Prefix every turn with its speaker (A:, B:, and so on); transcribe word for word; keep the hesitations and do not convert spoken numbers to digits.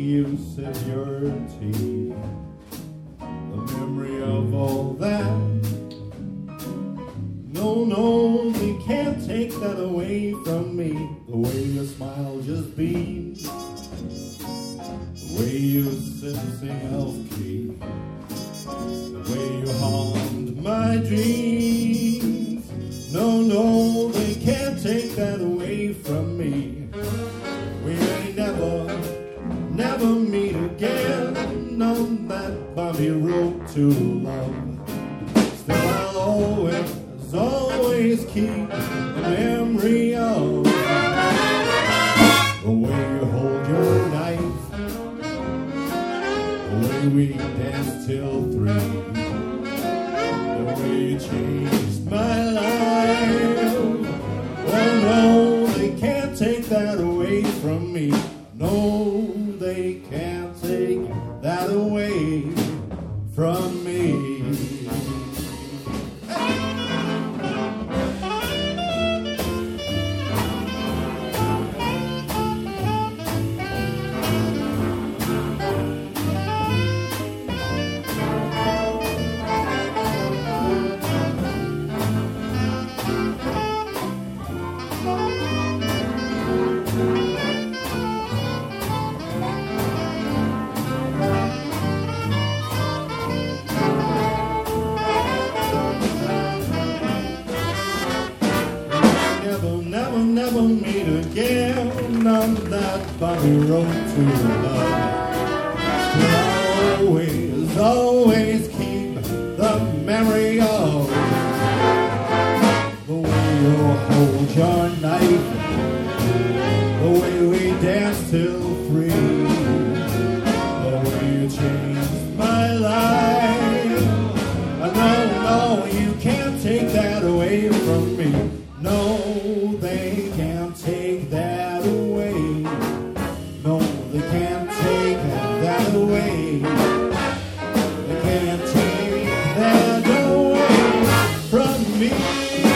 A: you sip your tea, the memory of all that. No, no, they can't take that away from me. The way your smile just beams, the way you sit and sing elf key, the way you haunt my dreams. No, no, they can't take that away from me. We may never, never meet again on that bumpy road to love. Still I'll always, always keep the memory of the way you hold your knife, the way we danced till three, the way you changed my life. Oh no, they can't take that away from me. No, they can't take that away from me. Never, never meet again on that bumpy road to love. But I'll always, always keep the memory of the way you hold your knife, the way we danced till three, the way you changed my life. No, no, you can't take that away from me. No, they can't take that away. No, they can't take that away. They can't take that away from me.